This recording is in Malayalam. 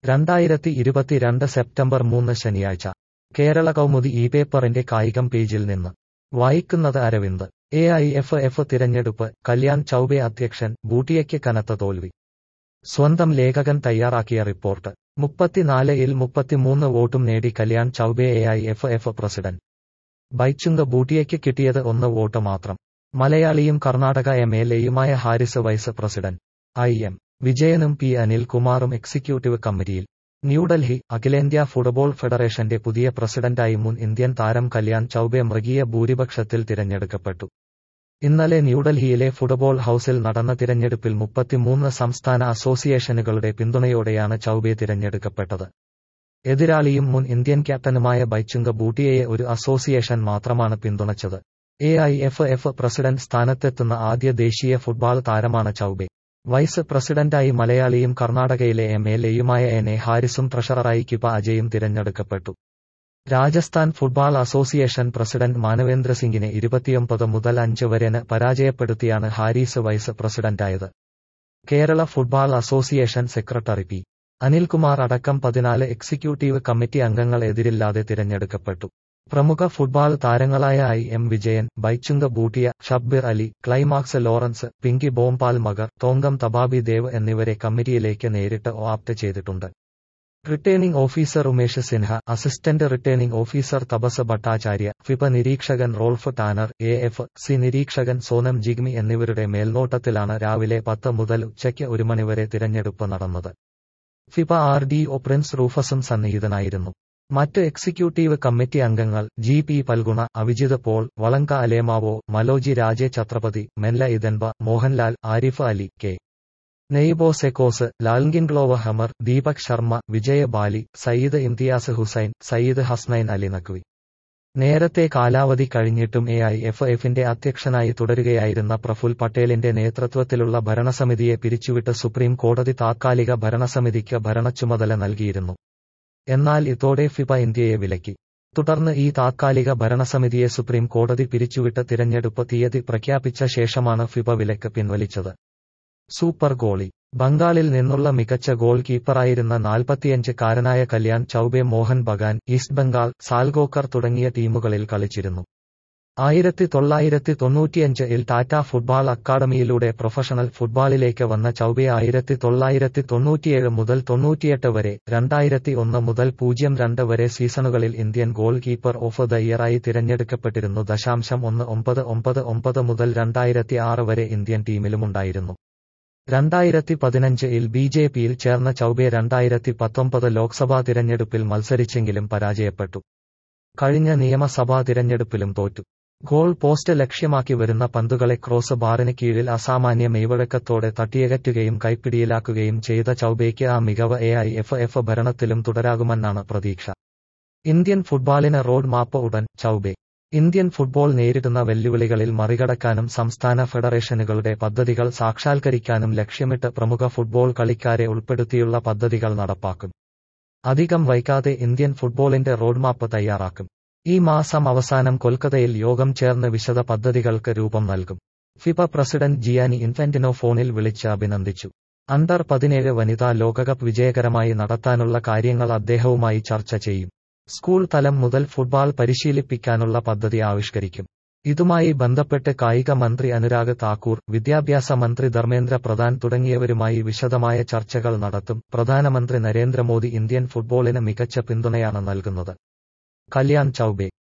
2022 സെപ്റ്റംബർ 3 ശനിയാഴ്ച കേരള കൗമുദി ഈ പേപ്പറിന്റെ കായികം പേജിൽ നിന്ന് വായിക്കുന്നത് അരവിന്ദ്. AIFF തിരഞ്ഞെടുപ്പ്, കല്യാൺ ചൗബെ അധ്യക്ഷൻ, ബൂട്ടിയയ്ക്ക് കനത്ത തോൽവി. സ്വന്തം ലേഖകൻ തയ്യാറാക്കിയ റിപ്പോർട്ട്. 34-ൽ 33 വോട്ടും നേടി കല്യാൺ ചൗബെ AIFF പ്രസിഡന്റ്. ബൈചുംഗ് ബൂട്ടിയയ്ക്ക് കിട്ടിയത് 1 വോട്ട് മാത്രം. മലയാളിയും കർണാടക MLAയുമായ ഹാരിസ് വൈസ് പ്രസിഡന്റ്. IM വിജയനും P അനിൽകുമാറും എക്സിക്യൂട്ടീവ് കമ്മിറ്റിയിൽ. ന്യൂഡൽഹി, അഖിലേന്ത്യാ ഫുട്ബോൾ ഫെഡറേഷന്റെ പുതിയ പ്രസിഡന്റായി മുൻ ഇന്ത്യൻ താരം കല്യാൺ ചൗബെ മൃഗീയ ഭൂരിപക്ഷത്തിൽ തിരഞ്ഞെടുക്കപ്പെട്ടു. ഇന്നലെ ന്യൂഡൽഹിയിലെ ഫുട്ബോൾ ഹൌസിൽ നടന്ന തിരഞ്ഞെടുപ്പിൽ 33 സംസ്ഥാന അസോസിയേഷനുകളുടെ പിന്തുണയോടെയാണ് ചൗബെ തിരഞ്ഞെടുക്കപ്പെട്ടത്. എതിരാളിയും മുൻ ഇന്ത്യൻ ക്യാപ്റ്റനുമായ ബൈചുംഗ് ബൂട്ടിയയെ ഒരു അസോസിയേഷൻ മാത്രമാണ് പിന്തുണച്ചത്. AIFF പ്രസിഡന്റ് സ്ഥാനത്തെത്തുന്ന ആദ്യ ദേശീയ ഫുട്ബോൾ താരമാണ് ചൗബെ. വൈസ് പ്രസിഡന്റായി മലയാളിയും കർണാടകയിലെ MLAയുമായ NA ഹാരിസും ട്രഷററായി കിപ അജയും തിരഞ്ഞെടുക്കപ്പെട്ടു. Rajasthan football association president Manvendra സിംഗിനെ 29 മുതൽ 5 വരെന് പരാജയപ്പെടുത്തിയാണ് ഹാരിസ് വൈസ് പ്രസിഡന്റായത്. Kerala football association secretary P Anilkumar അടക്കം 14 എക്സിക്യൂട്ടീവ് കമ്മിറ്റി അംഗങ്ങൾ എതിരില്ലാതെ തിരഞ്ഞെടുക്കപ്പെട്ടു. പ്രമുഖ ഫുട്ബോൾ താരങ്ങളായ IM വിജയൻ, ബൈചുംഗ് ബൂട്ടിയ, ഷബ്ബീർ അലി, ക്ലൈമാക്സ് ലോറൻസ്, പിങ്കി ബോംപാൽ മഗർ, തോങ്കം തബാബി ദേവ് എന്നിവരെ കമ്മിറ്റിയിലേക്ക് നേരിട്ട് ഓപ്റ്റ് ചെയ്തിട്ടുണ്ട്. Returning officer Umesh Sinha, assistant returning officer Tapas Bhattacharya, FIFA നിരീക്ഷകൻ റോൾഫ് ടാനർ, AFC നിരീക്ഷകൻ സോനം ജിഗ്മി എന്നിവരുടെ മേൽനോട്ടത്തിലാണ് രാവിലെ 10 മുതൽ ഉച്ചയ്ക്ക് 1 മണിവരെ തിരഞ്ഞെടുപ്പ് നടന്നത്. ഫിഫ RDO പ്രിൻസ് റൂഫസും സന്നിഹിതനായിരുന്നു. മറ്റ് എക്സിക്യൂട്ടീവ് കമ്മിറ്റി അംഗങ്ങൾ GP പൽഗുണ, അവിജിത് പോൾ, വളങ്ക അലേമാവോ, മലോജി രാജെ ഛത്രപതി, മെല്ല ഇദൻബ, മോഹൻലാൽ, ആരിഫ് അലി, K നെയ്ബോ സെക്കോസ്, ലാൽഗിൻഗ്ലോവ് ഹമർ, ദീപക് ശർമ്മ, വിജയ ബാലി, സയ്യിദ് ഇംതിയാസ് ഹുസൈൻ, സയ്യിദ് ഹസ്നൈൻ അലി നഖ്വി. നേരത്തെ കാലാവധി കഴിഞ്ഞിട്ടും AIFFന്റെ അധ്യക്ഷനായി തുടരുകയായിരുന്ന പ്രഫുൽ പട്ടേലിന്റെ നേതൃത്വത്തിലുള്ള ഭരണസമിതിയെ പിരിച്ചുവിട്ട് സുപ്രീം കോടതി താത്കാലിക ഭരണസമിതിക്ക് ഭരണച്ചുമതല നൽകിയിരുന്നു. എന്നാൽ ഇതോടെ ഫിഫ ഇന്ത്യയെ വിലക്കി. തുടർന്ന് ഈ താത്കാലിക ഭരണസമിതിയെ സുപ്രീം കോടതി പിരിച്ചുവിട്ട് തിരഞ്ഞെടുപ്പ് തീയതി പ്രഖ്യാപിച്ച ശേഷമാണ് ഫിഫ വിലക്ക് പിൻവലിച്ചത്. Super goalie. ബംഗാളിൽ നിന്നുള്ള മികച്ച ഗോൾ കീപ്പറായിരുന്ന 45-കാരനായ കല്യാൺ ചൗബെ മോഹൻ ബഗാൻ, ഈസ്റ്റ് ബംഗാൾ, സാൽഗോക്കർ തുടങ്ങിയ ടീമുകളിൽ കളിച്ചിരുന്നു. 1995-ൽ ടാറ്റ ഫുട്ബോൾ അക്കാദമിയിലൂടെ പ്രൊഫഷണൽ ഫുട്ബോളിലേക്ക് വന്ന ചൗബെ 1997 മുതൽ 98 വരെ, 2001 മുതൽ 02 വരെ സീസണുകളിൽ Indian goalkeeper of the ഇയറായി തിരഞ്ഞെടുക്കപ്പെട്ടിരുന്നു. 1999 മുതൽ 2006 വരെ ഇന്ത്യൻ ടീമിലുമുണ്ടായിരുന്നു. 2015-ൽ BJPയിൽ ചേർന്ന ചൗബെ 2019 ലോക്സഭാ തിരഞ്ഞെടുപ്പിൽ മത്സരിച്ചെങ്കിലും പരാജയപ്പെട്ടു. കഴിഞ്ഞ നിയമസഭാ തിരഞ്ഞെടുപ്പിലും തോറ്റു. ഗോൾ പോസ്റ്റ് ലക്ഷ്യമാക്കി വരുന്ന പന്തുകളെ ക്രോസ് ബാറിന് കീഴിൽ അസാമാന്യ മെയ്വഴക്കത്തോടെ തട്ടിയകറ്റുകയും കൈപ്പിടിയിലാക്കുകയും ചെയ്ത ചൗബെയ്ക്ക് ആ മികവ് AIFF ഭരണത്തിലും തുടരാകുമെന്നാണ് പ്രതീക്ഷ. ഇന്ത്യൻ ഫുട്ബോളിന് റോഡ് മാപ്പ് ഉടൻ, ചൗബെ. ഇന്ത്യൻ ഫുട്ബോൾ നേരിടുന്ന വെല്ലുവിളികളിൽ മറികടക്കാനും സംസ്ഥാന ഫെഡറേഷനുകളുടെ പദ്ധതികൾ സാക്ഷാത്കരിക്കാനും ലക്ഷ്യമിട്ട് പ്രമുഖ ഫുട്ബോൾ കളിക്കാരെ ഉൾപ്പെടുത്തിയുള്ള പദ്ധതികൾ നടപ്പാക്കും. അധികം വൈകാതെ ഇന്ത്യൻ ഫുട്ബോളിന്റെ റോഡ് മാപ്പ് തയ്യാറാക്കും. ഈ മാസം അവസാനം കൊൽക്കത്തയിൽ യോഗം ചേർന്ന് വിശദ പദ്ധതികൾക്ക് രൂപം നൽകും. ഫിഫ പ്രസിഡന്റ് ജിയാനി ഇൻഫാന്റിനോ ഫോണിൽ വിളിച്ച് അഭിനന്ദിച്ചു. അണ്ടർ-17 വനിതാ ലോകകപ്പ് വിജയകരമായി നടത്താനുള്ള കാര്യങ്ങൾ അദ്ദേഹവുമായി ചർച്ച ചെയ്യും. സ്കൂൾ തലം മുതൽ ഫുട്ബോൾ പരിശീലിപ്പിക്കാനുള്ള പദ്ധതി ആവിഷ്കരിക്കും. ഇതുമായി ബന്ധപ്പെട്ട് കായിക മന്ത്രി അനുരാഗ് താക്കൂർ, വിദ്യാഭ്യാസ മന്ത്രി ധർമ്മേന്ദ്ര പ്രധാൻ തുടങ്ങിയവരുമായി വിശദമായ ചർച്ചകൾ നടത്തും. പ്രധാനമന്ത്രി നരേന്ദ്രമോദി ഇന്ത്യൻ ഫുട്ബോളിന് മികച്ച പിന്തുണയാണ് നൽകുന്നത്. കല്യാൺ ചൗബെ.